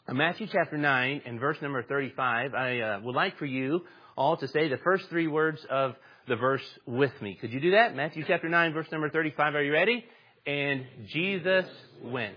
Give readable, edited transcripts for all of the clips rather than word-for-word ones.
Matthew chapter 9 and verse number 35. I would like for you all to say the first three words of the verse with me. Could you do that? Matthew chapter 9, verse number 35. Are you ready? And Jesus went.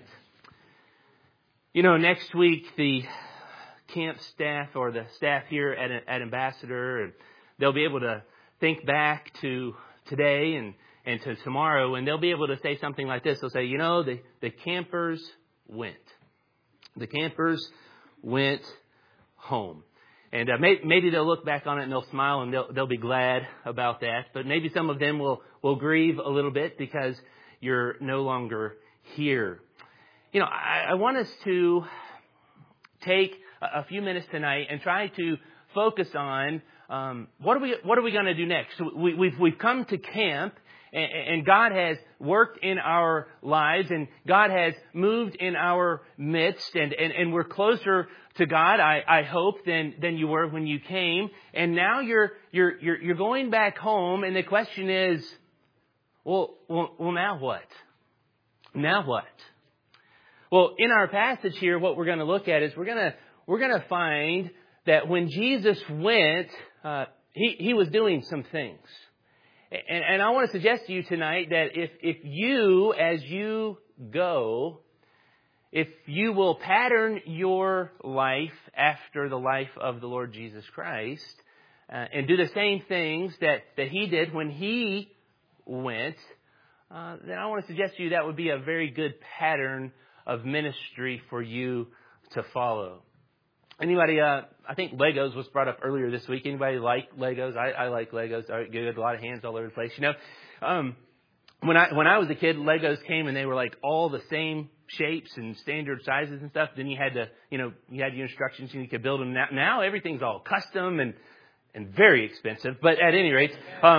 You know, next week the camp staff or the staff here at Ambassador, and they'll be able to think back to today and to tomorrow, and they'll be able to say something like this. They'll say, you know, the campers went. The campers went home. And maybe they'll look back on it and they'll smile and they'll be glad about that. But maybe some of them will grieve a little bit because you're no longer here. You know, I want us to take a few minutes tonight and try to focus on what are we going to do next? We've come to camp. And God has worked in our lives, and God has moved in our midst, and we're closer to God, I hope, than you were when you came. And now you're going back home, and the question is, well, now what? Now what? Well, in our passage here, what we're going to look at is we're going to find that when Jesus went, he was doing some things. And I want to suggest to you tonight that if you, as you go, if you will pattern your life after the life of the Lord Jesus Christ, and do the same things that He did when He went, then I want to suggest to you that would be a very good pattern of ministry for you to follow. Anybody, I think Legos was brought up earlier this week. Anybody like Legos? I like Legos. I get a lot of hands all over the place. You know, when I was a kid, Legos came and they were like all the same shapes and standard sizes and stuff. Then you had your instructions and you could build them. Now everything's all custom and very expensive. But at any rate,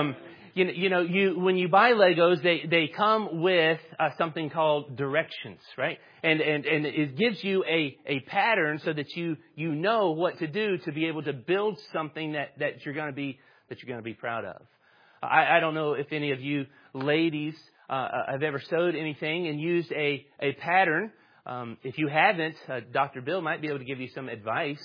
when you buy Legos, they come with something called directions, right? And it gives you a pattern so that you know what to do to be able to build something that you're going to be proud of. I don't know if any of you ladies have ever sewed anything and used a pattern. If you haven't, Dr. Bill might be able to give you some advice.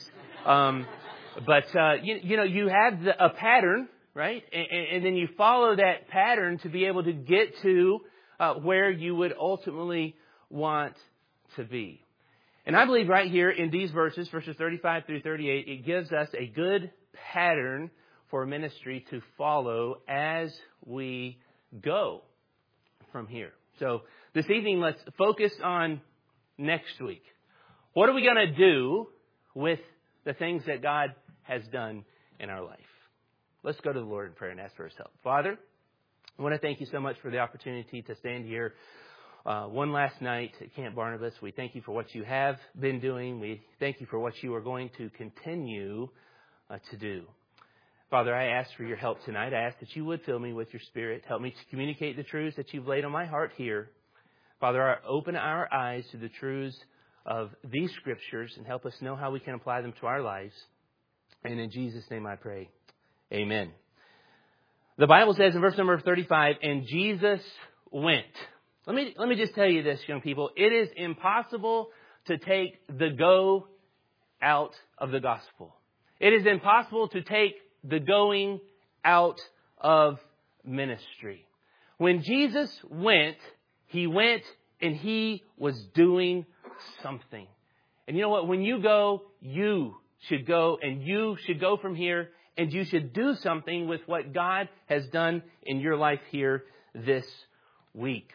But you have a pattern. Right? And then you follow that pattern to be able to get to where you would ultimately want to be. And I believe right here in these verses 35 through 38, it gives us a good pattern for ministry to follow as we go from here. So this evening, let's focus on next week. What are we going to do with the things that God has done in our life? Let's go to the Lord in prayer and ask for His help. Father, I want to thank You so much for the opportunity to stand here one last night at Camp Barnabas. We thank You for what You have been doing. We thank You for what You are going to continue to do. Father, I ask for Your help tonight. I ask that You would fill me with Your Spirit. Help me to communicate the truths that You've laid on my heart here. Father, open our eyes to the truths of these Scriptures and help us know how we can apply them to our lives. And in Jesus' name I pray. Amen. The Bible says in verse number 35, and Jesus went. Let me just tell you this, young people. It is impossible to take the go out of the gospel. It is impossible to take the going out of ministry. When Jesus went, He went and He was doing something. And you know what? When you go, you should go, and you should go from here. And you should do something with what God has done in your life here this week.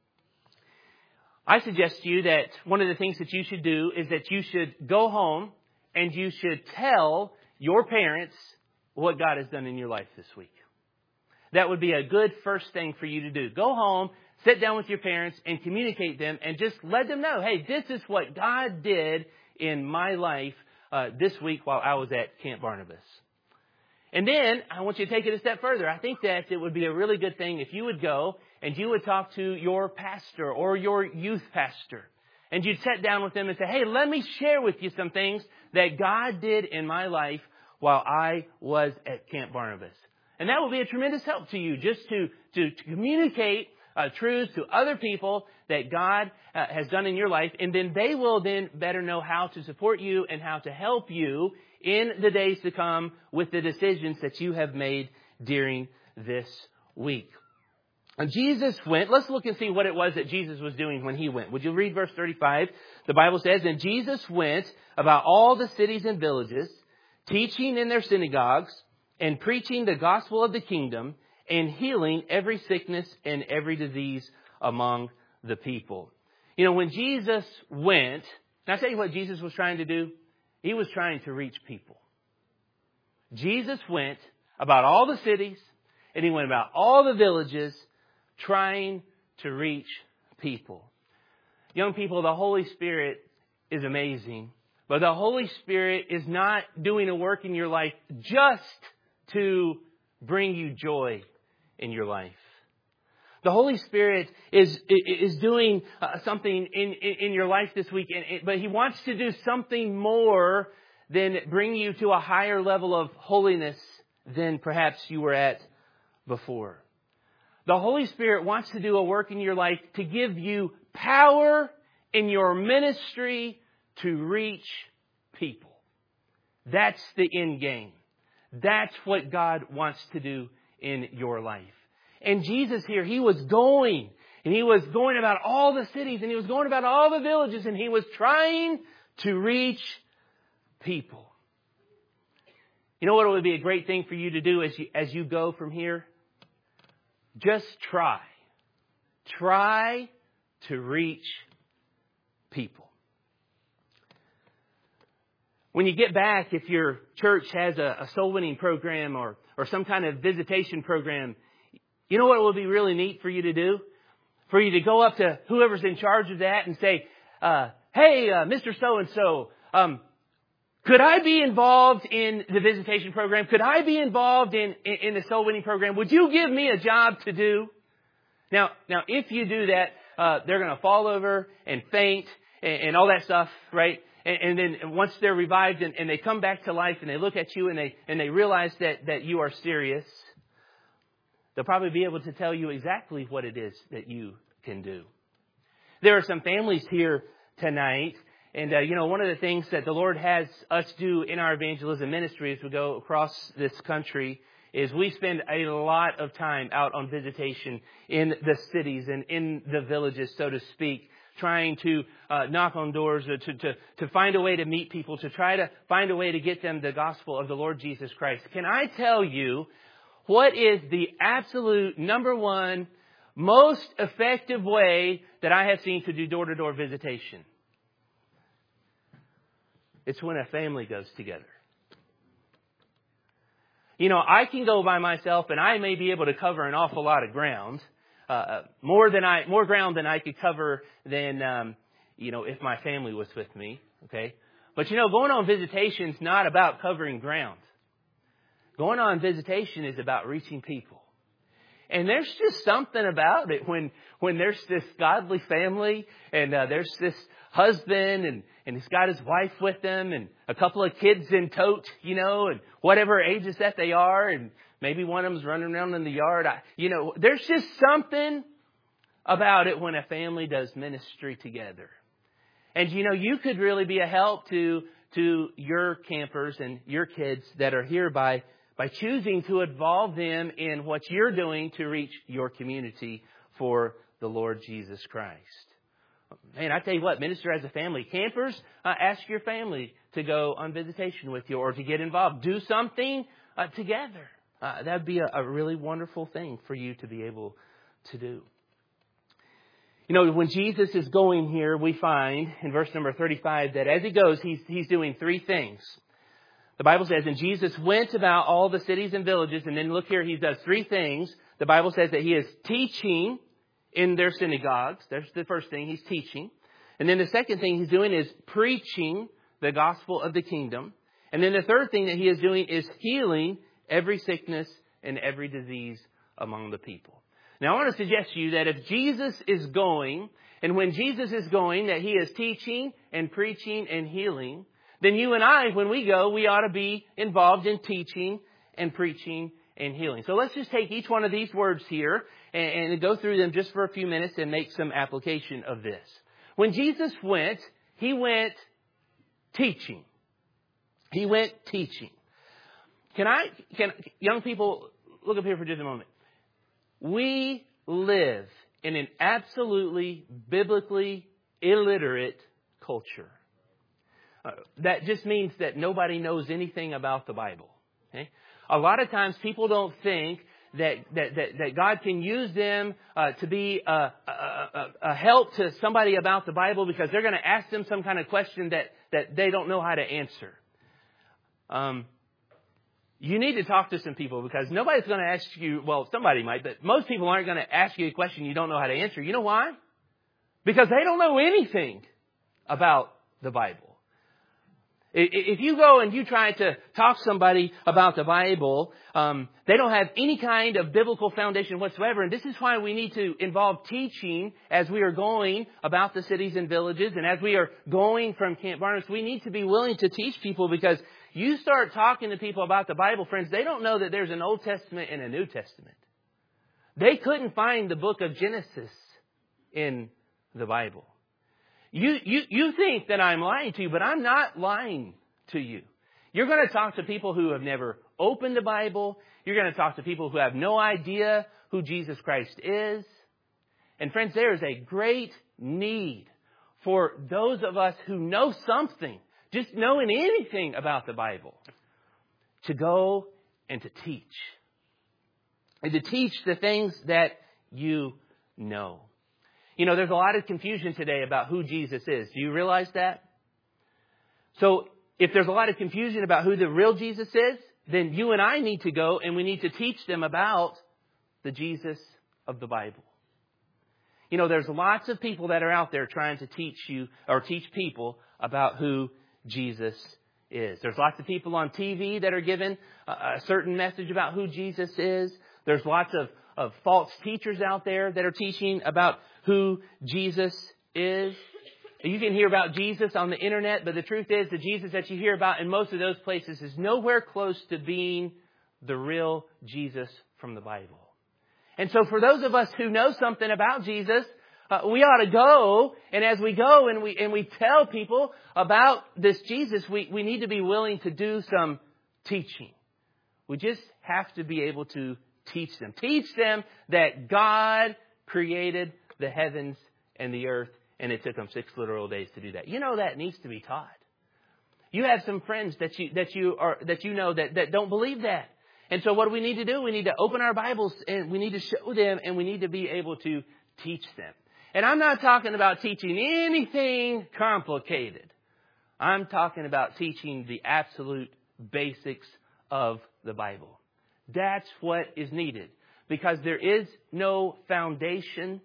I suggest to you that one of the things that you should do is that you should go home and you should tell your parents what God has done in your life this week. That would be a good first thing for you to do. Go home, sit down with your parents and communicate them and just let them know, hey, this is what God did in my life this week while I was at Camp Barnabas. And then I want you to take it a step further. I think that it would be a really good thing if you would go and you would talk to your pastor or your youth pastor. And you'd sit down with them and say, hey, let me share with you some things that God did in my life while I was at Camp Barnabas. And that will be a tremendous help to you just to communicate truths to other people that God has done in your life, and then they will then better know how to support you and how to help you in the days to come with the decisions that you have made during this week. And Jesus went. Let's look and see what it was that Jesus was doing when He went. Would you read verse 35? The Bible says, "And Jesus went about all the cities and villages, teaching in their synagogues and preaching the gospel of the kingdom and healing every sickness and every disease among the people." You know, when Jesus went, can I tell you what Jesus was trying to do? He was trying to reach people. Jesus went about all the cities and He went about all the villages trying to reach people. Young people, the Holy Spirit is amazing, but the Holy Spirit is not doing a work in your life just to bring you joy in your life. The Holy Spirit is doing something in your life this week, but He wants to do something more than bring you to a higher level of holiness than perhaps you were at before. The Holy Spirit wants to do a work in your life to give you power in your ministry to reach people. That's the end game. That's what God wants to do in your life. And Jesus here, He was going. And He was going about all the cities. And He was going about all the villages. And He was trying to reach people. You know what would be a great thing for you to do as you go from here? Just try. Try to reach people. When you get back, if your church has a soul winning program or some kind of visitation program, you know what would be really neat for you to do? For you to go up to whoever's in charge of that and say, "Hey, Mr. So-and-so, could I be involved in the visitation program? Could I be involved in the soul winning program? Would you give me a job to do?" Now, if you do that, they're going to fall over and faint and all that stuff, right? And then once they're revived and they come back to life and they look at you and they realize that you are serious, they'll probably be able to tell you exactly what it is that you can do. There are some families here tonight. And, one of the things that the Lord has us do in our evangelism ministry as we go across this country is we spend a lot of time out on visitation in the cities and in the villages, so to speak, trying to knock on doors, to find a way to meet people, to try to find a way to get them the gospel of the Lord Jesus Christ. Can I tell you what is the absolute number one most effective way that I have seen to do door-to-door visitation? It's when a family goes together. You know, I can go by myself and I may be able to cover an awful lot of ground, more ground than I could cover than, if my family was with me. Okay. But going on visitation is not about covering ground. Going on visitation is about reaching people. And there's just something about it when there's this godly family and there's this husband and he's got his wife with him and a couple of kids in tote, and whatever ages that they are, and maybe one of them's running around in the yard. There's just something about it when a family does ministry together. And you could really be a help to your campers and your kids that are here by choosing to involve them in what you're doing to reach your community for the Lord Jesus Christ. Man, I tell you what, minister as a family. Campers, ask your family to go on visitation with you or to get involved. Do something together. That'd be a really wonderful thing for you to be able to do. When Jesus is going here, we find in verse number 35 that as He goes, He's doing three things. The Bible says, and Jesus went about all the cities and villages. And then look here, He does three things. The Bible says that He is teaching in their synagogues. That's the first thing. He's teaching. And then the second thing He's doing is preaching the gospel of the kingdom. And then the third thing that He is doing is healing every sickness and every disease among the people. Now, I want to suggest to you that if Jesus is going, and when Jesus is going, that He is teaching and preaching and healing, then you and I, when we go, we ought to be involved in teaching and preaching and healing. So let's just take each one of these words here and go through them just for a few minutes and make some application of this. When Jesus went, He went teaching. He went teaching. Can young people, look up here for just a moment. We live in an absolutely biblically illiterate culture. That just means that nobody knows anything about the Bible. Okay? A lot of times people don't think that God can use them to be a help to somebody about the Bible because they're going to ask them some kind of question that they don't know how to answer. You need to talk to some people because nobody's going to ask you, well, somebody might, but most people aren't going to ask you a question you don't know how to answer. You know why? Because they don't know anything about the Bible. If you go and you try to talk to somebody about the Bible, they don't have any kind of biblical foundation whatsoever. And this is why we need to involve teaching as we are going about the cities and villages. And as we are going from Camp Barnabas, we need to be willing to teach people because you start talking to people about the Bible, friends, they don't know that there's an Old Testament and a New Testament. They couldn't find the book of Genesis in the Bible. You think that I'm lying to you, but I'm not lying to you. You're going to talk to people who have never opened the Bible. You're going to talk to people who have no idea who Jesus Christ is. And friends, there is a great need for those of us who know something, just knowing anything about the Bible, to go and to teach. And to teach the things that you know. You know, there's a lot of confusion today about who Jesus is. Do you realize that? So if there's a lot of confusion about who the real Jesus is, then you and I need to go and we need to teach them about the Jesus of the Bible. You know, there's lots of people that are out there trying to teach you or teach people about who Jesus is. There's lots of people on TV that are given a certain message about who Jesus is. There's lots of false teachers out there that are teaching about who Jesus is. You can hear about Jesus on the internet, but the truth is the Jesus that you hear about in most of those places is nowhere close to being the real Jesus from the Bible. And so for those of us who know something about Jesus, we ought to go, and as we go and we tell people about this Jesus, we need to be willing to do some teaching. We just have to be able to teach them. Teach them that God created the heavens and the earth, and it took them 6 literal days to do that. You know that needs to be taught. You have some friends that you know that don't believe that. And so what do we need to do? We need to open our Bibles and we need to show them and we need to be able to teach them. And I'm not talking about teaching anything complicated. I'm talking about teaching the absolute basics of the Bible. That's what is needed because there is no foundation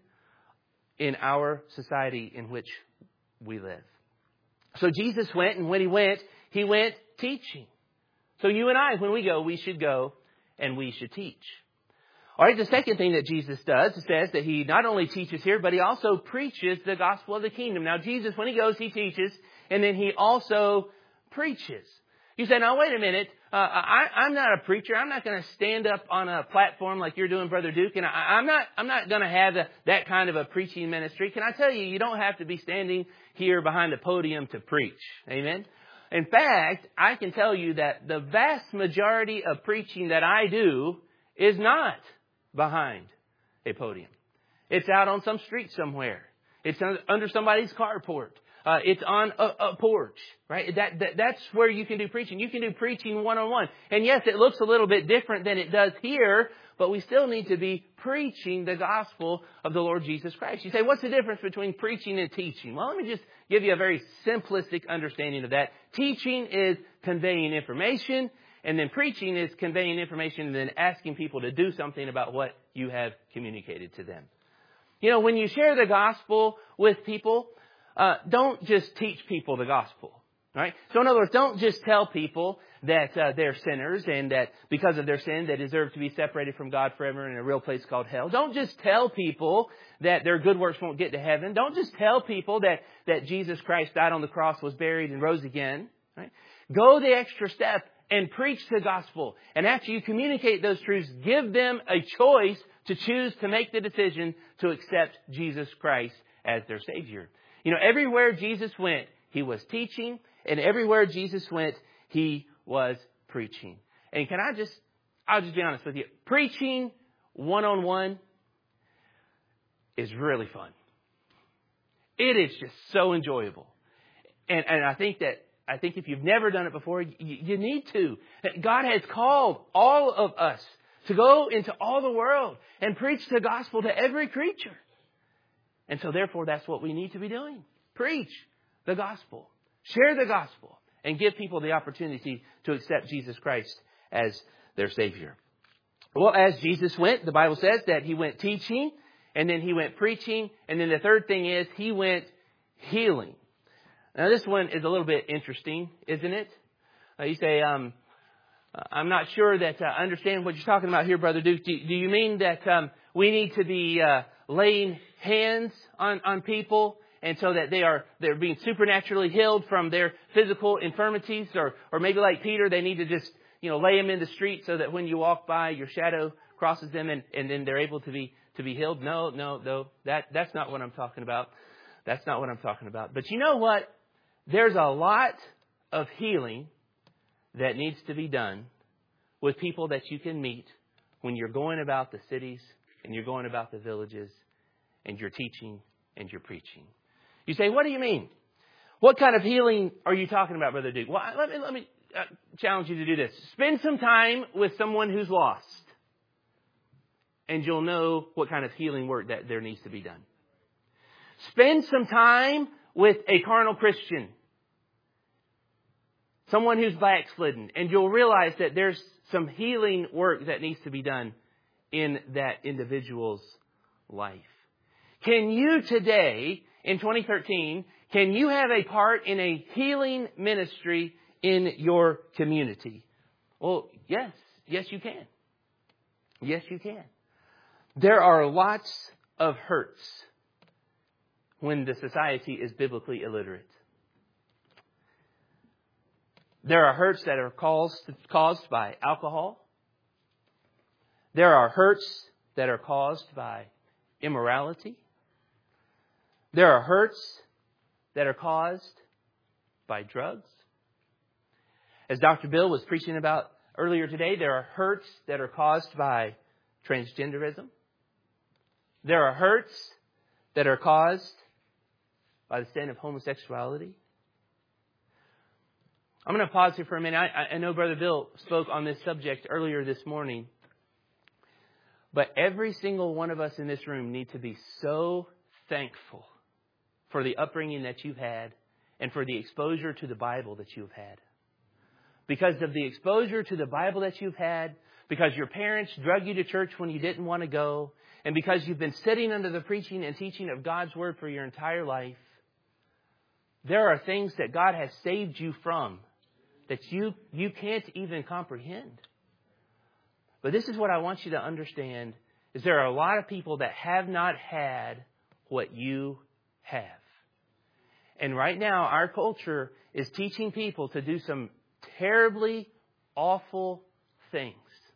in our society in which we live. So Jesus went, and when He went teaching. So you and I, when we go, we should go and we should teach. All right, the second thing that Jesus does, it says that He not only teaches here, but He also preaches the gospel of the kingdom. Now, Jesus, when He goes, He teaches, and then He also preaches. You say, now, wait a minute. I'm not a preacher. I'm not going to stand up on a platform like you're doing, Brother Duke. And I'm not going to have that kind of a preaching ministry. Can I tell you, you don't have to be standing here behind the podium to preach. Amen. In fact, I can tell you that the vast majority of preaching that I do is not behind a podium. It's out on some street somewhere. It's under somebody's carport. It's on a porch, right? That's where you can do preaching. You can do preaching one-on-one. And yes, it looks a little bit different than it does here, but we still need to be preaching the gospel of the Lord Jesus Christ. You say, what's the difference between preaching and teaching? Well, let me just give you a very simplistic understanding of that. Teaching is conveying information, and then preaching is conveying information and then asking people to do something about what you have communicated to them. You know, when you share the gospel with people, don't just teach people the gospel, right? So in other words, don't just tell people that they're sinners and that because of their sin they deserve to be separated from God forever in a real place called hell. Don't just tell people that their good works won't get to heaven. Don't just tell people that Jesus Christ died on the cross, was buried, and rose again, right? Go the extra step and preach the gospel. And after you communicate those truths, give them a choice to choose to make the decision to accept Jesus Christ as their Savior. You know, everywhere Jesus went, He was teaching, and everywhere Jesus went, He was preaching. And I'll just be honest with you. Preaching one-on-one is really fun. It is just so enjoyable. And I think if you've never done it before, you need to. God has called all of us to go into all the world and preach the gospel to every creature. And so therefore, that's what we need to be doing. Preach the gospel. Share the gospel. And give people the opportunity to accept Jesus Christ as their Savior. Well, as Jesus went, the Bible says that He went teaching, and then He went preaching, and then the third thing is He went healing. Now, this one is a little bit interesting, isn't it? You say, I'm not sure that I understand what you're talking about here, Brother Duke. Do you mean that we need to be laying hands on people, and so that they're being supernaturally healed from their physical infirmities, or maybe like Peter, they need to just lay them in the street so that when you walk by, your shadow crosses them, and then they're able to be healed? No. That's not what I'm talking about. That's not what I'm talking about. But you know what? There's a lot of healing that needs to be done with people that you can meet when you're going about the cities and you're going about the villages and you're teaching and you're preaching. You say, what do you mean? What kind of healing are you talking about, Brother Duke? Well, let me challenge you to do this. Spend some time with someone who's lost, and you'll know what kind of healing work that there needs to be done. Spend some time with a carnal Christian, someone who's backslidden, and you'll realize that there's some healing work that needs to be done in that individual's life. Can you today, in 2013, can you have a part in a healing ministry in your community? Well, yes. Yes, you can. Yes, you can. There are lots of hurts when the society is biblically illiterate. There are hurts that are caused by alcohol. There are hurts that are caused by immorality. There are hurts that are caused by drugs. As Dr. Bill was preaching about earlier today, there are hurts that are caused by transgenderism. There are hurts that are caused by the sin of homosexuality. I'm going to pause here for a minute. I know Brother Bill spoke on this subject earlier this morning. But every single one of us in this room need to be so thankful for the upbringing that you've had and for the exposure to the Bible that you've had. Because of the exposure to the Bible that you've had, because your parents drug you to church when you didn't want to go, and because you've been sitting under the preaching and teaching of God's Word for your entire life, there are things that God has saved you from that you can't even comprehend. But this is what I want you to understand, is there are a lot of people that have not had what you have. And right now, our culture is teaching people to do some terribly awful things.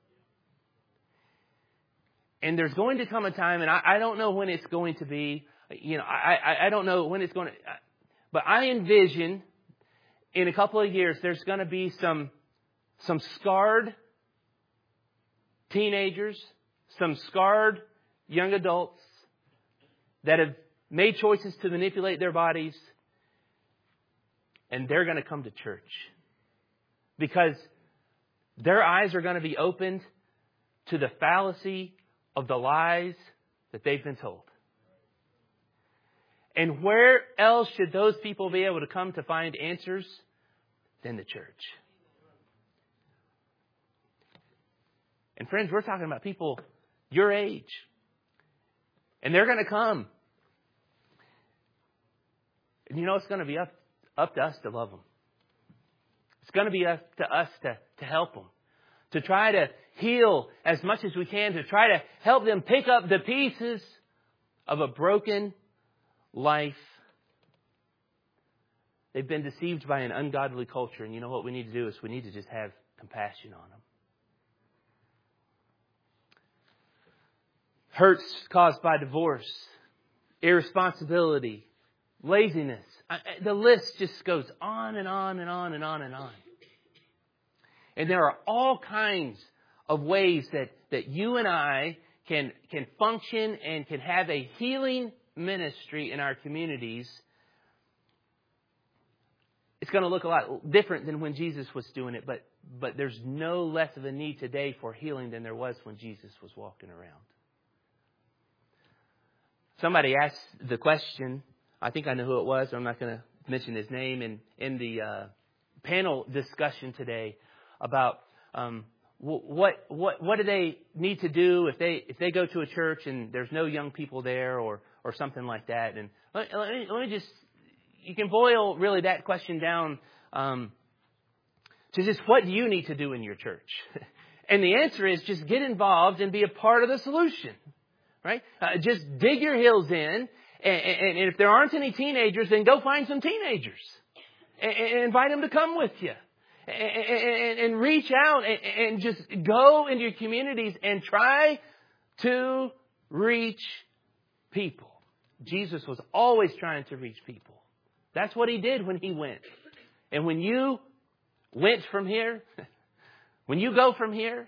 And there's going to come a time, and I don't know when it's going to be, I don't know when it's going to, but I envision in a couple of years, there's going to be some scarred teenagers, some scarred young adults that have made choices to manipulate their bodies, and they're going to come to church because their eyes are going to be opened to the fallacy of the lies that they've been told. And where else should those people be able to come to find answers than the church? And friends, we're talking about people your age. And they're going to come. And it's going to be up to us to love them. It's going to be up to us to help them. To try to heal as much as we can. To try to help them pick up the pieces of a broken life. They've been deceived by an ungodly culture. And you know what we need to do is we need to just have compassion on them. hurts caused by divorce, irresponsibility, laziness. The list just goes on and on and on and on and on. And there are all kinds of ways that you and I can function and can have a healing ministry in our communities. It's going to look a lot different than when Jesus was doing it, but there's no less of a need today for healing than there was when Jesus was walking around. Somebody asked the question, I think I know who it was, I'm not going to mention his name, in the panel discussion today about what do they need to do if they go to a church and there's no young people there or something like that. And let me just, you can boil really that question down to just what do you need to do in your church? And the answer is just get involved and be a part of the solution. Right? Just dig your heels in, and if there aren't any teenagers, then go find some teenagers and invite them to come with you, and reach out and just go into your communities and try to reach people. Jesus was always trying to reach people. That's what He did when He went. And when you went from here, when you go from here,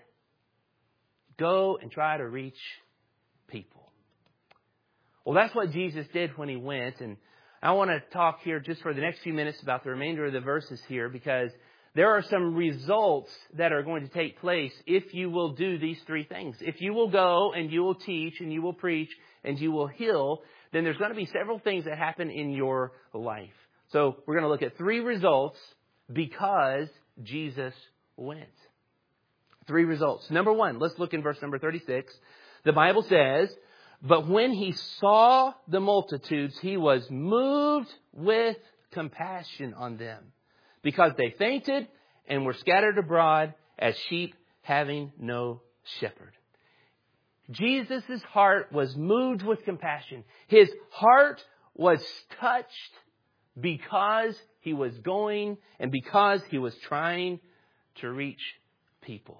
go and try to reach people. Well, that's what Jesus did when He went. And I want to talk here just for the next few minutes about the remainder of the verses here, because there are some results that are going to take place if you will do these three things. If you will go and you will teach and you will preach and you will heal, then there's going to be several things that happen in your life. So we're going to look at three results because Jesus went. Three results. Number one, let's look in verse number 36. The Bible says, "But when He saw the multitudes, He was moved with compassion on them, because they fainted and were scattered abroad as sheep having no shepherd." Jesus' heart was moved with compassion. His heart was touched because He was going and because He was trying to reach people.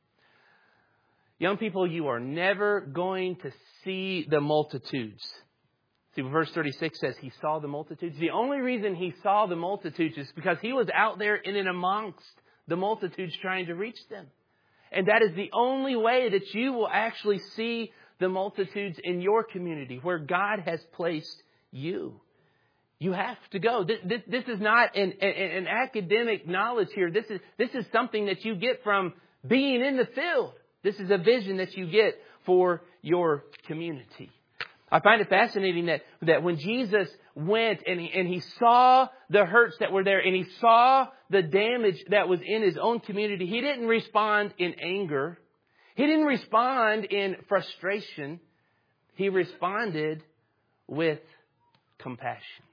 Young people, you are never going to see the multitudes. See, verse 36 says He saw the multitudes. The only reason He saw the multitudes is because He was out there in and amongst the multitudes trying to reach them. And that is the only way that you will actually see the multitudes in your community where God has placed you. You have to go. This is not an academic knowledge here. This is something that you get from being in the field. This is a vision that you get for your community. I find it fascinating that when Jesus went and he saw the hurts that were there and He saw the damage that was in His own community, He didn't respond in anger. He didn't respond in frustration. He responded with compassion.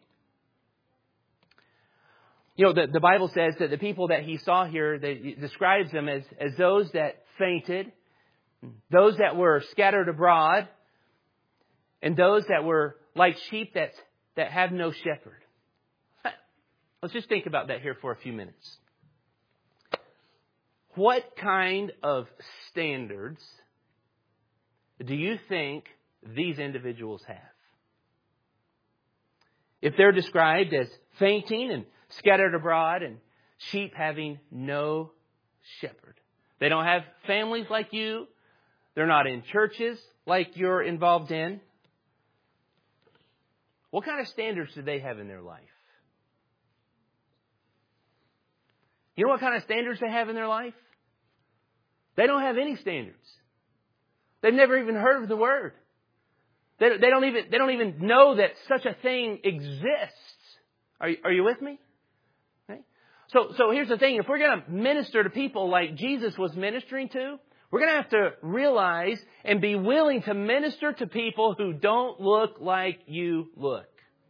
You know, the Bible says that the people that He saw here, it describes them as those that fainted, those that were scattered abroad, and those that were like sheep that have no shepherd. Let's just think about that here for a few minutes. What kind of standards do you think these individuals have? If they're described as fainting and scattered abroad and sheep having no shepherd. They don't have families like you. They're not in churches like you're involved in. What kind of standards do they have in their life? You know what kind of standards they have in their life? They don't have any standards. They've never even heard of the word. They don't even know that such a thing exists. Are you with me? Okay. So here's the thing. If we're going to minister to people like Jesus was ministering to, we're going to have to realize and be willing to minister to people who don't look like you look.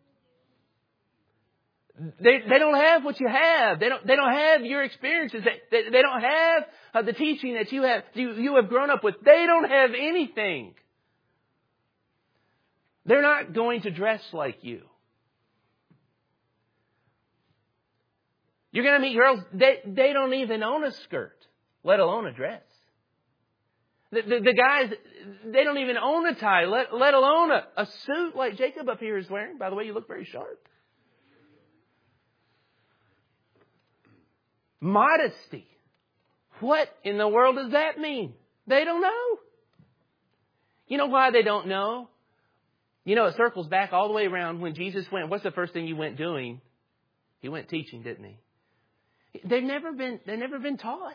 They don't have what you have. They don't have your experiences. They don't have the teaching that you have grown up with. They don't have anything. They're not going to dress like you. You're going to meet girls, they don't even own a skirt, let alone a dress. The guys, they don't even own a tie, let alone a suit like Jacob up here is wearing. By the way, you look very sharp. Modesty. What in the world does that mean? They don't know. You know why they don't know? You know, it circles back all the way around when Jesus went. What's the first thing he went doing? He went teaching, didn't he? They've never been taught.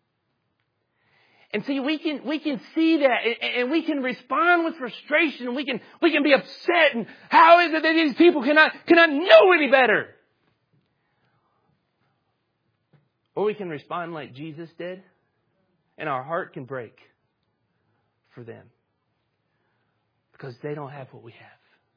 And see, we can see that, and we can respond with frustration. We can be upset. And how is it that these people cannot know any better? Or we can respond like Jesus did, and our heart can break for them because they don't have what we have.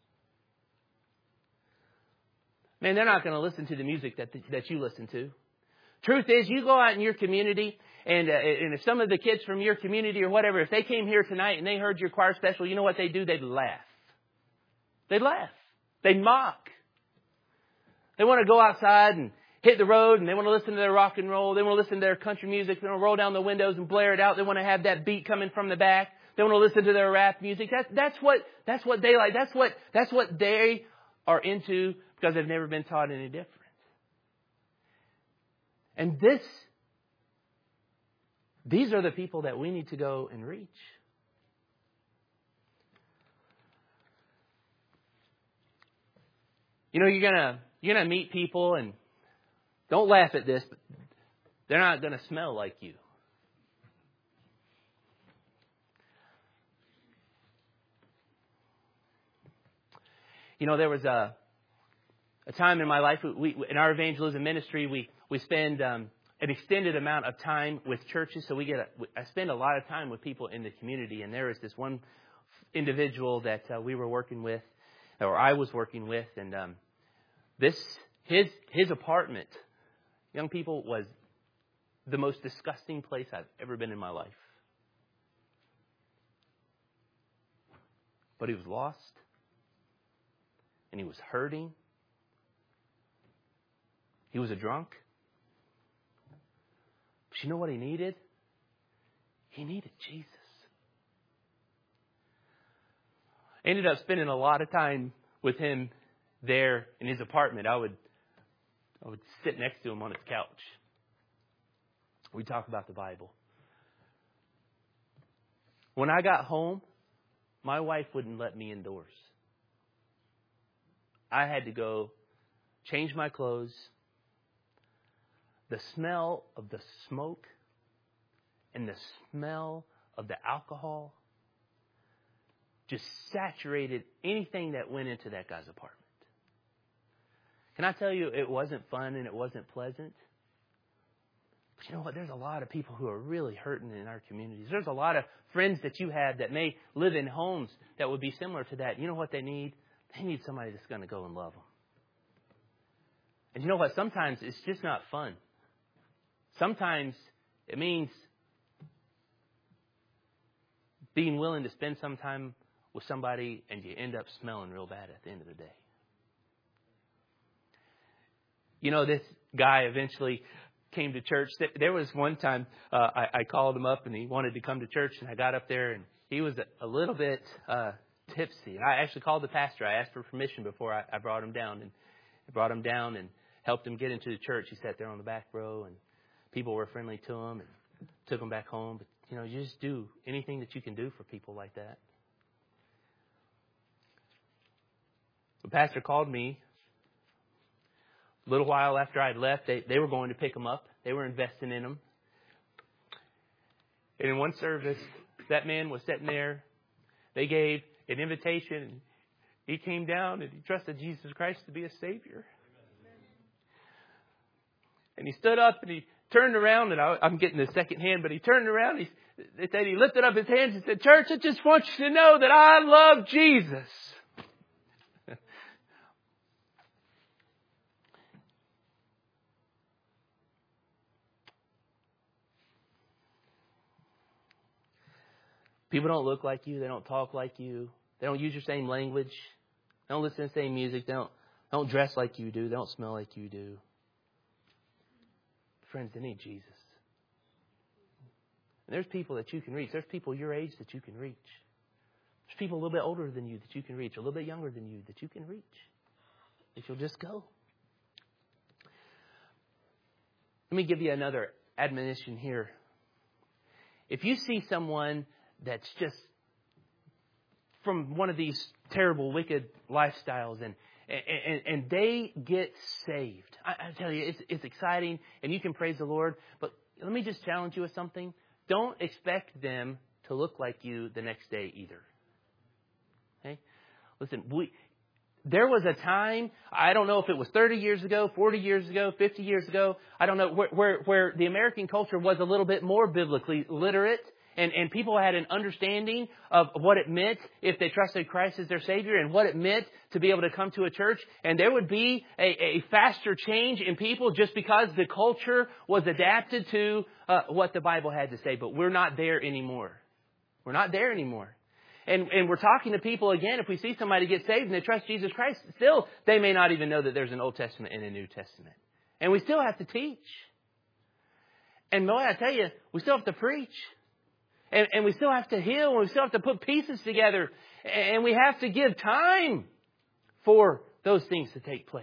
Man, they're not going to listen to the music that you listen to. Truth is, you go out in your community, and if some of the kids from your community or whatever, if they came here tonight and they heard your choir special, you know what they'd do? They'd laugh. They'd laugh. They'd mock. They want to go outside and hit the road, and they want to listen to their rock and roll. They want to listen to their country music. They want to roll down the windows and blare it out. They want to have that beat coming from the back. They want to listen to their rap music. That's what they like. That's what they are into because they've never been taught any different. And these are the people that we need to go and reach. You know, you're gonna meet people, and don't laugh at this, but they're not gonna smell like you. You know, there was a time in my life, in our evangelism ministry, we spend an extended amount of time with churches. So I spend a lot of time with people in the community. And there was this one individual that we were working with, or I was working with, and his apartment, young people, was the most disgusting place I've ever been in my life. But he was lost, and he was hurting. He was a drunk. But you know what he needed? He needed Jesus. I ended up spending a lot of time with him there in his apartment. I would sit next to him on his couch. We'd talk about the Bible. When I got home, my wife wouldn't let me indoors. I had to go change my clothes. The smell of the smoke and the smell of the alcohol just saturated anything that went into that guy's apartment. Can I tell you, it wasn't fun and it wasn't pleasant? But you know what? There's a lot of people who are really hurting in our communities. There's a lot of friends that you have that may live in homes that would be similar to that. You know what they need? They need somebody that's going to go and love them. And you know what? Sometimes it's just not fun. Sometimes it means being willing to spend some time with somebody and you end up smelling real bad at the end of the day. You know, this guy eventually came to church. There was one time I called him up and he wanted to come to church, and I got up there and he was a little bit tipsy. And I actually called the pastor. I asked for permission before I brought him down, and I brought him down and helped him get into the church. He sat there on the back row, and people were friendly to him and took him back home. But, you know, you just do anything that you can do for people like that. The pastor called me a little while after I'd left. They were going to pick him up. They were investing in him. And in one service, that man was sitting there. They gave an invitation. He came down and he trusted Jesus Christ to be a Savior. And he stood up and he turned around, and I'm getting the second hand, but he turned around. They said he lifted up his hands and said, "Church, I just want you to know that I love Jesus." People don't look like you. They don't talk like you. They don't use your same language. They don't listen to the same music. They don't dress like you do. They don't smell like you do. Friends, they need Jesus. And there's people that you can reach. There's people your age that you can reach. There's people a little bit older than you that you can reach, a little bit younger than you that you can reach. If you'll just go. Let me give you another admonition here. If you see someone that's just from one of these terrible, wicked lifestyles and they get saved, I tell you, it's exciting and you can praise the Lord. But let me just challenge you with something. Don't expect them to look like you the next day either. Okay? Listen, there was a time, I don't know if it was 30 years ago, 40 years ago, 50 years ago, I don't know, where the American culture was a little bit more biblically literate and people had an understanding of what it meant if they trusted Christ as their Savior and what it meant to be able to come to a church. And there would be a faster change in people just because the culture was adapted to what the Bible had to say. But we're not there anymore. We're not there anymore. And we're talking to people again, if we see somebody get saved and they trust Jesus Christ, still, they may not even know that there's an Old Testament and a New Testament. And we still have to teach. And boy, I tell you, we still have to preach. And we still have to heal. And we still have to put pieces together. And we have to give time for those things to take place.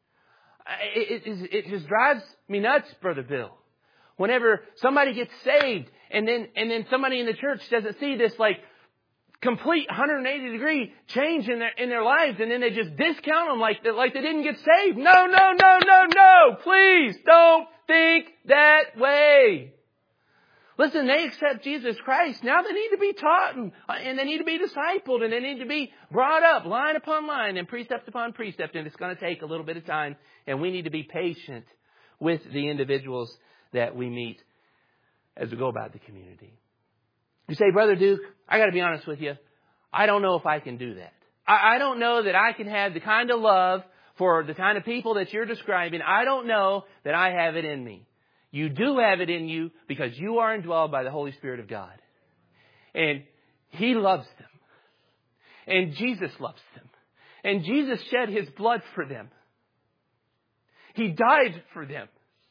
It just drives me nuts, Brother Bill. Whenever somebody gets saved and then somebody in the church doesn't see this like complete 180-degree change in their lives, and then they just discount them like they didn't get saved. No. Please don't think that way. Listen, they accept Jesus Christ. Now they need to be taught and they need to be discipled and they need to be brought up line upon line and precept upon precept. And it's going to take a little bit of time. And we need to be patient with the individuals that we meet as we go about the community. You say, Brother Duke, I got to be honest with you. I don't know if I can do that. I don't know that I can have the kind of love for the kind of people that you're describing. I don't know that I have it in me. You do have it in you because you are indwelled by the Holy Spirit of God. And He loves them. And Jesus loves them. And Jesus shed His blood for them. He died for them.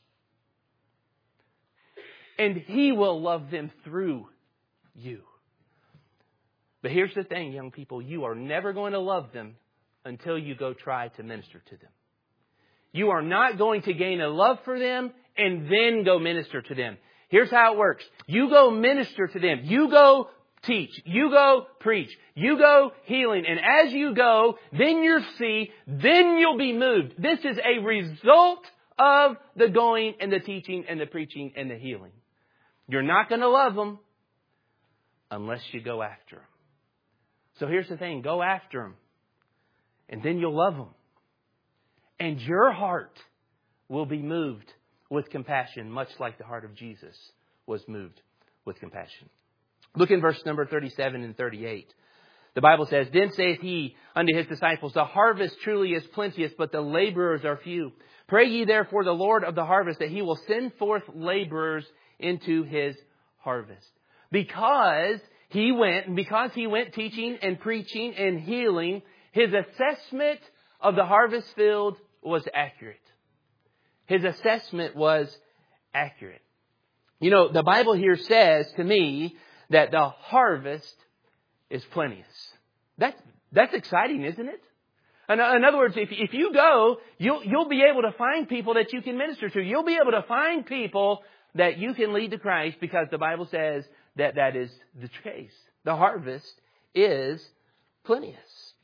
And He will love them through you. But here's the thing, young people. You are never going to love them until you go try to minister to them. You are not going to gain a love for them and then go minister to them. Here's how it works. You go minister to them. You go teach. You go preach. You go healing. And as you go, then you'll see, then you'll be moved. This is a result of the going and the teaching and the preaching and the healing. You're not going to love them unless you go after them. So here's the thing. Go after them. And then you'll love them. And your heart will be moved with compassion, much like the heart of Jesus was moved with compassion. Look in verse number 37 and 38. The Bible says, Then saith He unto His disciples, The harvest truly is plenteous, but the laborers are few. Pray ye therefore the Lord of the harvest, that He will send forth laborers into His harvest. Because He went teaching and preaching and healing, His assessment of the harvest field was accurate. His assessment was accurate. You know, the Bible here says to me that the harvest is plenteous. That's exciting, isn't it? In other words, if you go, you'll be able to find people that you can minister to. You'll be able to find people that you can lead to Christ because the Bible says that is the case. The harvest is plenteous.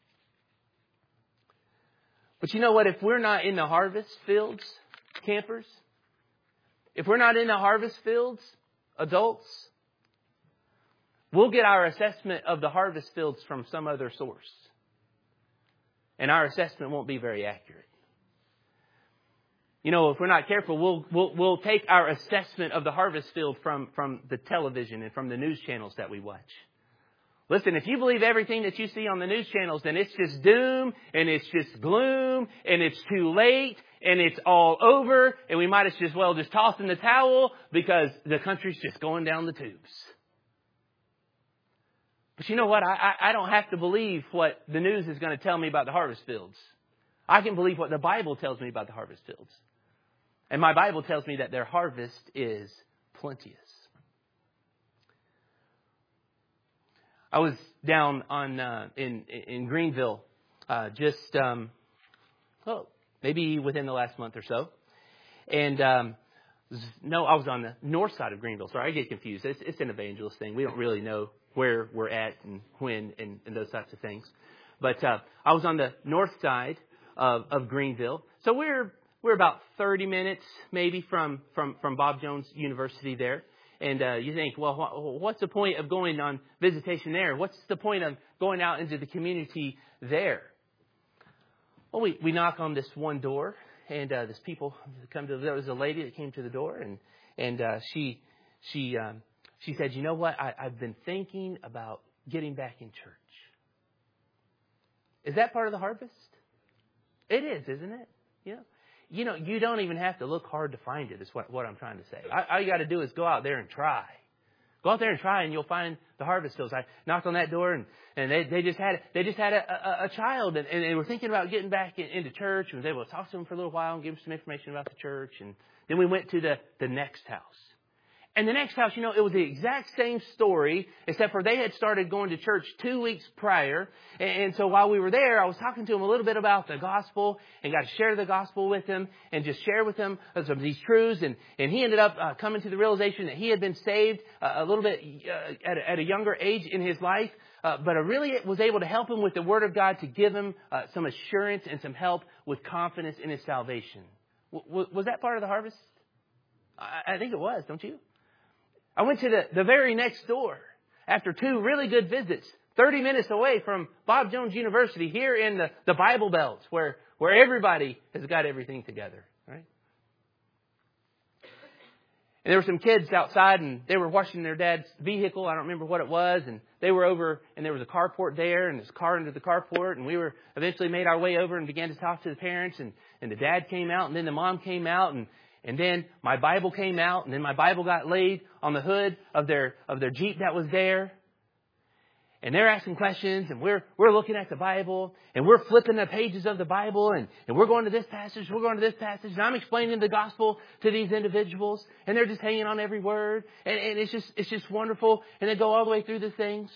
But you know what? If we're not in the harvest fields, campers, if we're not in the harvest fields, adults, we'll get our assessment of the harvest fields from some other source. And our assessment won't be very accurate. You know, if we're not careful, we'll take our assessment of the harvest field from the television and from the news channels that we watch. Listen, if you believe everything that you see on the news channels, then it's just doom and it's just gloom and it's too late and it's all over and we might as well just toss in the towel because the country's just going down the tubes. But you know what? I don't have to believe what the news is going to tell me about the harvest fields. I can believe what the Bible tells me about the harvest fields. And my Bible tells me that their harvest is plenteous. I was down on in Greenville maybe within the last month or so. And no, I was on the north side of Greenville. Sorry, I get confused. It's an evangelist thing. We don't really know where we're at and when and those types of things. But I was on the north side of Greenville. So we're about 30 minutes maybe from Bob Jones University there. And you think, well, what's the point of going on visitation there? What's the point of going out into the community there? Well, we knock on this one door, and this people come to. There was a lady that came to the door, and she said, you know what? I've been thinking about getting back in church. Is that part of the harvest? It is, isn't it? You know, you don't even have to look hard to find it, is what I'm trying to say. All you got to do is go out there and try. Go out there and try, and you'll find the harvest fields. I knocked on that door, and they just had a child, and they were thinking about getting back into church, and was able to talk to them for a little while and give them some information about the church. And then we went to the next house. And the next house, it was the exact same story, except for they had started going to church 2 weeks prior. And so while we were there, I was talking to him a little bit about the gospel and got to share the gospel with him and just share with him some of these truths. And he ended up coming to the realization that he had been saved a little bit at a younger age in his life. But I really was able to help him with the Word of God to give him some assurance and some help with confidence in his salvation. Was that part of the harvest? I think it was, don't you? I went to the very next door after 2 really good visits, 30 minutes away from Bob Jones University here in the Bible Belt where everybody has got everything together, right? And there were some kids outside and they were washing their dad's vehicle. I don't remember what it was. And they were over and there was a carport there and this car into the carport. And we were eventually made our way over and began to talk to the parents. And the dad came out and then the mom came out and then my Bible came out, and then my Bible got laid on the hood of their Jeep that was there. And they're asking questions, and we're looking at the Bible, and we're flipping the pages of the Bible, and we're going to this passage, we're going to this passage, and I'm explaining the gospel to these individuals, and they're just hanging on every word, and it's just wonderful, and they go all the way through the things.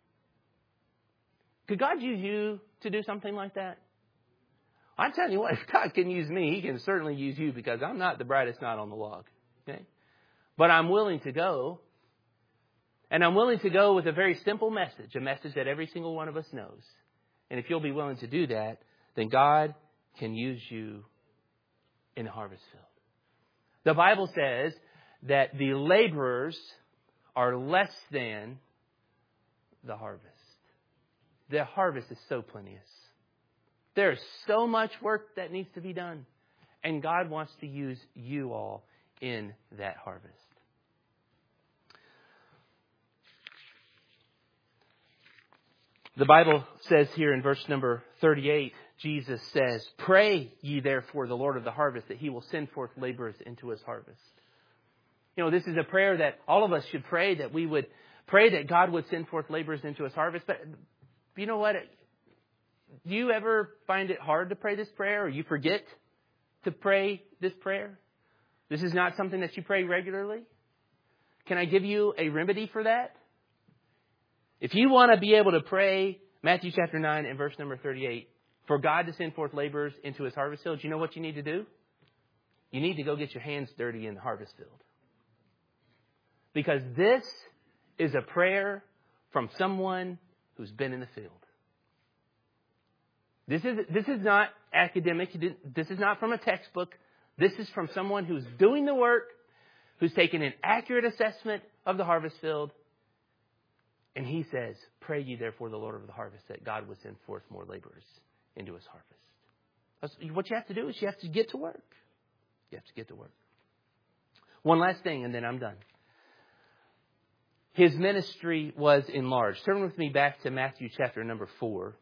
Could God use you to do something like that? I'm telling you what, if God can use me, He can certainly use you because I'm not the brightest knot on the log. Okay? But I'm willing to go. And I'm willing to go with a very simple message, a message that every single one of us knows. And if you'll be willing to do that, then God can use you in the harvest field. The Bible says that the laborers are less than the harvest. The harvest is so plenteous. There's so much work that needs to be done. And God wants to use you all in that harvest. The Bible says here in verse number 38, Jesus says, "Pray ye therefore the Lord of the harvest that He will send forth laborers into His harvest." This is a prayer that all of us should pray, that we would pray that God would send forth laborers into His harvest. But you know what? Do you ever find it hard to pray this prayer, or you forget to pray this prayer? This is not something that you pray regularly. Can I give you a remedy for that? If you want to be able to pray Matthew chapter 9 and verse number 38, for God to send forth laborers into His harvest field, you know what you need to do? You need to go get your hands dirty in the harvest field. Because this is a prayer from someone who's been in the field. This is not academic. This is not from a textbook. This is from someone who's doing the work, who's taken an accurate assessment of the harvest field. And he says, "Pray ye therefore the Lord of the harvest that God would send forth more laborers into His harvest." What you have to do is you have to get to work. You have to get to work. One last thing, and then I'm done. His ministry was enlarged. Turn with me back to Matthew chapter number 4.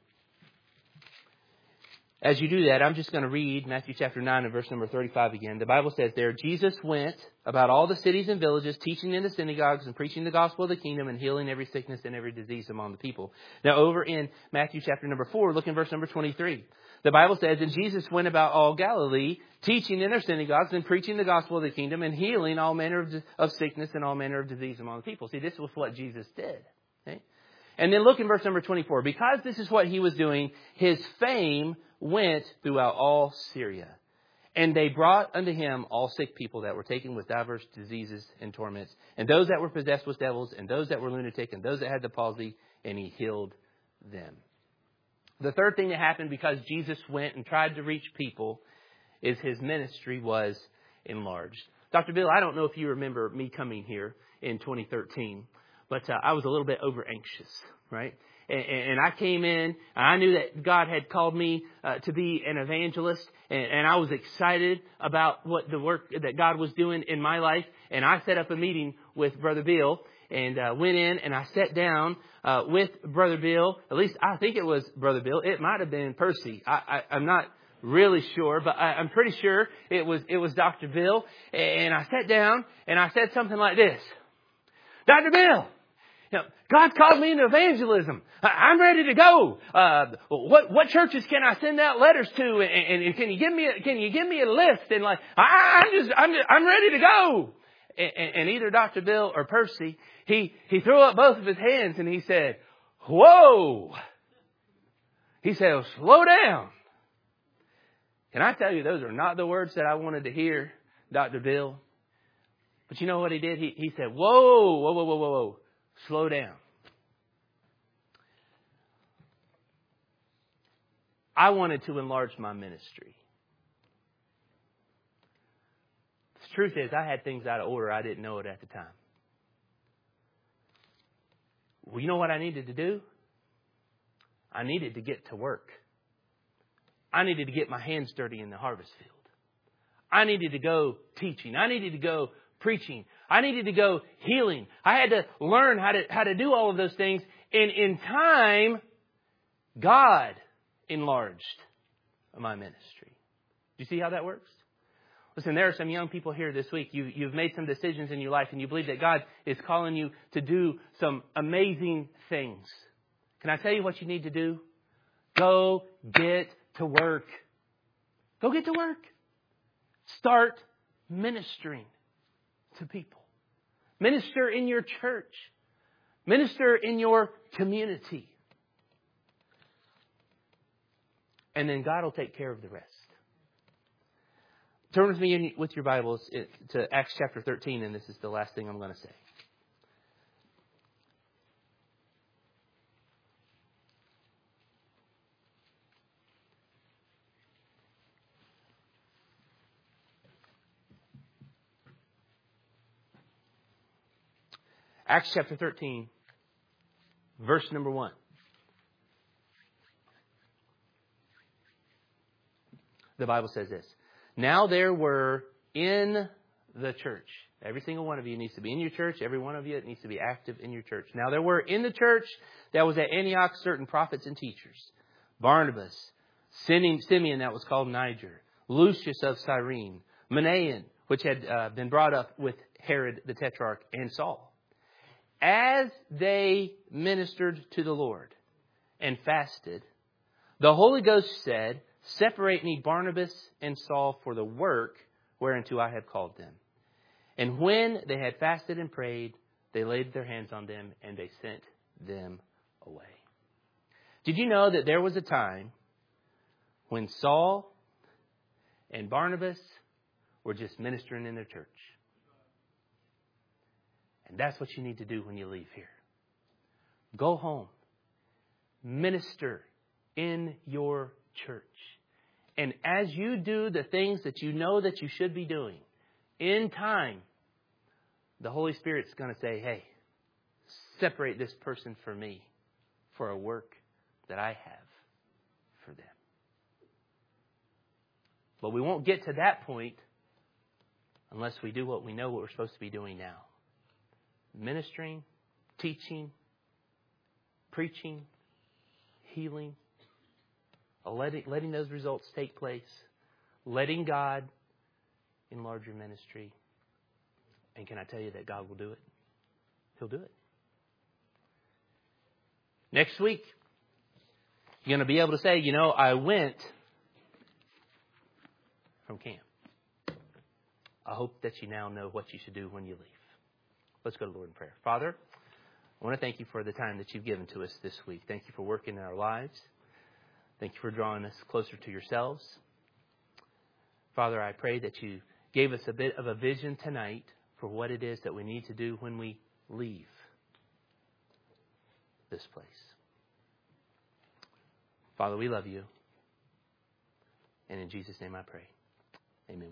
As you do that, I'm just going to read Matthew chapter 9 and verse number 35 again. The Bible says there, "Jesus went about all the cities and villages, teaching in the synagogues and preaching the gospel of the kingdom and healing every sickness and every disease among the people." Now over in Matthew chapter number 4, look in verse number 23. The Bible says, "And Jesus went about all Galilee, teaching in their synagogues and preaching the gospel of the kingdom and healing all manner of sickness and all manner of disease among the people." See, this was what Jesus did. Okay? And then look in verse number 24. Because this is what he was doing, his fame went throughout all Syria. And they brought unto him all sick people that were taken with diverse diseases and torments, and those that were possessed with devils, and those that were lunatic, and those that had the palsy, and he healed them. The third thing that happened because Jesus went and tried to reach people is his ministry was enlarged. Dr. Bill, I don't know if you remember me coming here in 2013, but I was a little bit over anxious, right? And I came in, and I knew that God had called me to be an evangelist, and I was excited about what the work that God was doing in my life. And I set up a meeting with Brother Bill, and went in, and I sat down with Brother Bill. At least I think it was Brother Bill. It might have been Percy. I'm not really sure, but I'm pretty sure it was Dr. Bill. And I sat down, and I said something like this: Dr. Bill, God called me into evangelism. I'm ready to go. What churches can I send out letters to? And can you give me a list? And like, I'm ready to go. And either Dr. Bill or Percy, he threw up both of his hands and he said, "Whoa!" He said, "Oh, slow down." Can I tell you, those are not the words that I wanted to hear, Dr. Bill. But you know what he did? He said, whoa, slow down. I wanted to enlarge my ministry. The truth is, I had things out of order. I didn't know it at the time. Well, you know what I needed to do? I needed to get to work. I needed to get my hands dirty in the harvest field. I needed to go teaching. I needed to go preaching. I needed to go healing. I had to learn how to do all of those things. And in time, God enlarged my ministry. Do you see how that works? Listen, there are some young people here this week. You've made some decisions in your life and you believe that God is calling you to do some amazing things. Can I tell you what you need to do? Go get to work. Go get to work. Start ministering to people. Minister in your church. Minister in your community. And then God will take care of the rest. Turn with me with your Bibles to Acts chapter 13, and this is the last thing I'm going to say. Acts chapter 13, verse number 1. The Bible says this: Now there were in the church. Every single one of you needs to be in your church. Every one of you needs to be active in your church. Now there were in the church that was at Antioch certain prophets and teachers: Barnabas, Simeon that was called Niger, Lucius of Cyrene, Manaen, which had been brought up with Herod the Tetrarch, and Saul. As they ministered to the Lord and fasted, the Holy Ghost said, Separate me Barnabas and Saul for the work whereunto I have called them. And when they had fasted and prayed, they laid their hands on them and they sent them away. Did you know that there was a time when Saul and Barnabas were just ministering in their church? And that's what you need to do when you leave here. Go home. Minister in your church. And as you do the things that you know that you should be doing, in time, the Holy Spirit's going to say, hey, separate this person for me for a work that I have for them. But we won't get to that point unless we do what we know what we're supposed to be doing now. Ministering, teaching, preaching, healing, letting those results take place, letting God enlarge your ministry. And can I tell you that God will do it? He'll do it. Next week, you're going to be able to say, I went from camp. I hope that you now know what you should do when you leave. Let's go to the Lord in prayer. Father, I want to thank you for the time that you've given to us this week. Thank you for working in our lives. Thank you for drawing us closer to yourselves. Father, I pray that you gave us a bit of a vision tonight for what it is that we need to do when we leave this place. Father, we love you. And in Jesus' name I pray.